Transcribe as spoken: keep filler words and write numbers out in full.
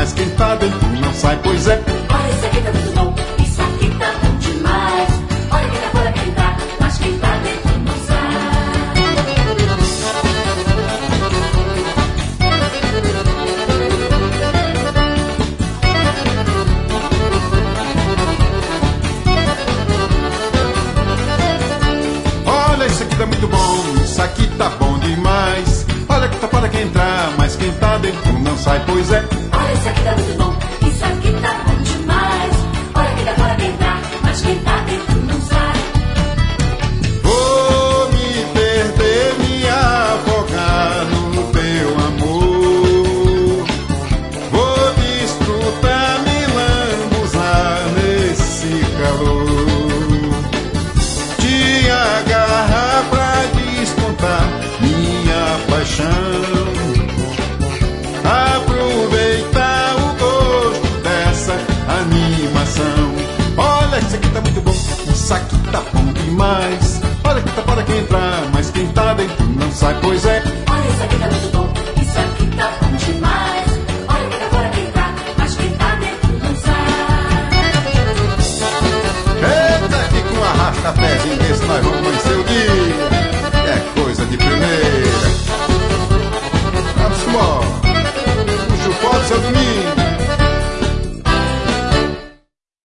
mas quem tá dentro não sai, pois é. Olha, isso aqui tá muito bom, isso aqui tá bom demais. Olha quem tá fora quer entrar, mas quem tá dentro não sai. Olha, isso aqui tá muito bom, isso aqui tá bom demais. Olha que tá fora quer entrar, mas quem tá dentro não sai, pois é. Olha, isso aqui tá muito bom, isso aqui tá bom demais. Olha quem tá fora quer entrar, mas quem tá dentro não sai. Vou me perder, me afogar no teu amor. Vou desfrutar, me lambuzar nesse calor. Te agarrar pra descontar minha paixão. Aproveitar o gosto dessa animação. Olha, isso aqui tá muito bom, isso aqui tá bom demais. Olha que tá fora quem entrar, mas quem tá dentro não sai, pois é.